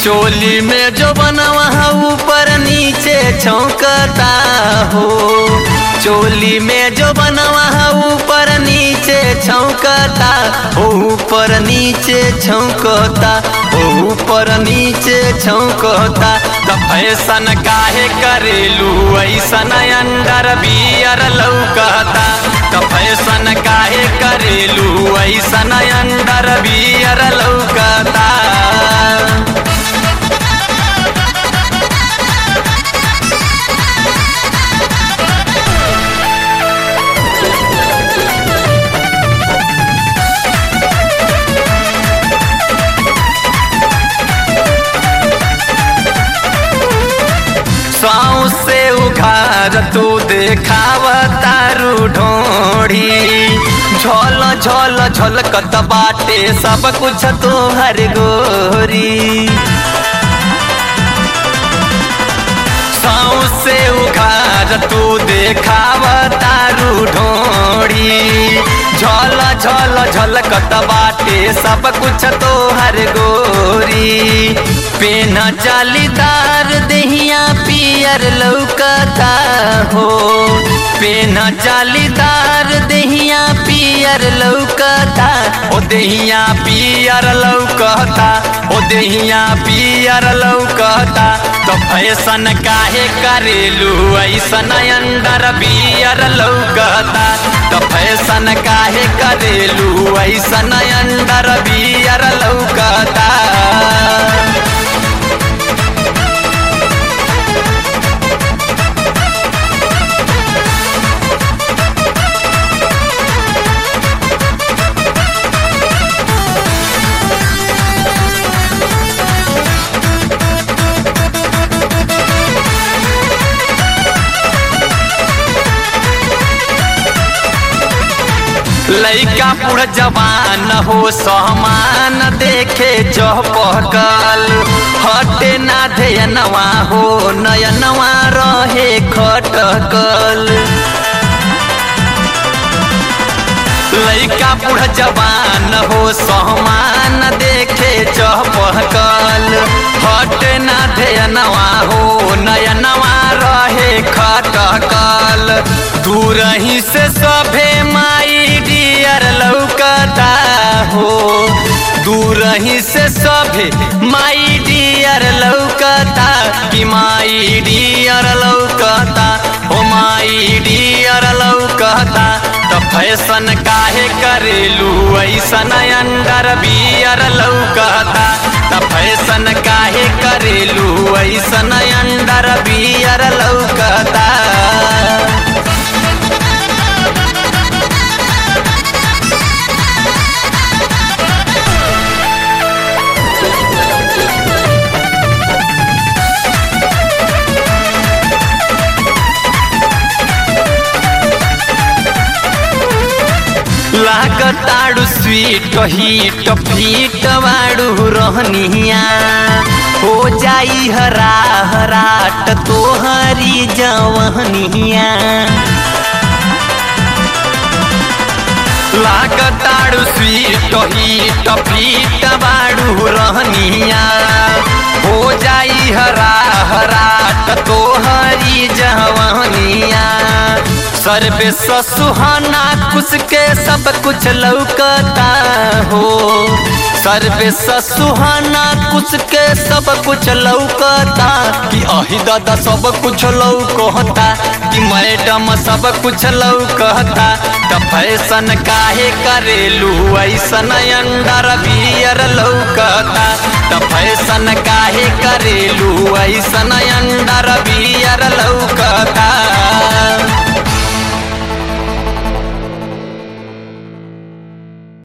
चोली में जो बनवा ऊपर नीचे छौंकता हो, चोली में जो बनवा ऊपर नीचे छौंकता, ऊपर नीचे छौंकता, ऊपर नीचे छौंकता। तो फैशन काहे करेलू ऐसन अंडर बियर लौकता, तो फैशन काहे करेलू ऐसन अंडर बियर लौकता। साँव से उघार तू देखावतारू ढोढ़ी, झोल झोल झलकत बाटे सब कुछ तोहर गोरी। साँव से उघार तू देखावतारू ढोढ़ी, झोल झोल झलकत बाटे सब कुछ तोहर गोरी। पेन जालीदार दहिया पियर लौकता हो, पेन जालीदार दहिया पियर लौकता, ओ दहिया पियर लौकता, ओ दहिया पियर लौकता। तो फैशन काहे करेलू ऐसन अंडर बियर लौकता, तो फैशन काहे करेलू ऐसन अंडर बियर लौकता। लइका बूढ़ जवान हो समान देखे चौपकल, हटे ना ध्यनवा हो नयनवा रहे खटकल। लइका बूढ़ जवान हो समान देखे चौपकल, हटे ना ध्यनवा हो नयनवा रहे खटकल। दूर ही से सभे माई डियर लौकता हो, दूर ही से सभे माई डियर लौकता, कि माई डियर लौकता, ओ माई डियर लौकता। तो फैशन काहे करेलू ऐसन अंडर बियर लौकता, तो फैशन काहे करेलू ऐसन अंडर बियर लौकता। लागताड़ू स्वीट हीट फीट वाड़ू रहनिया, हो जाई हरा हराट तोहरी जवनिया। लागताड़ू स्वीट हीट फीट वाड़ू रहनिया, हो जाई हरा हराट तोहरी जवनिया। सर्वे सुहाना कुछ के सब कुछ लौकता हो, सर्वे सुहाना कुछ के सब कुछ लौकता, कि अहि दादा सब कुछ लौकता, कि मैडम सब कुछ लौकता। तो फैशन काहे करेलू ऐसन अंडर बियर लौकता, तो फैशन काहे करेलू ऐसन अंडर बियर लौकता।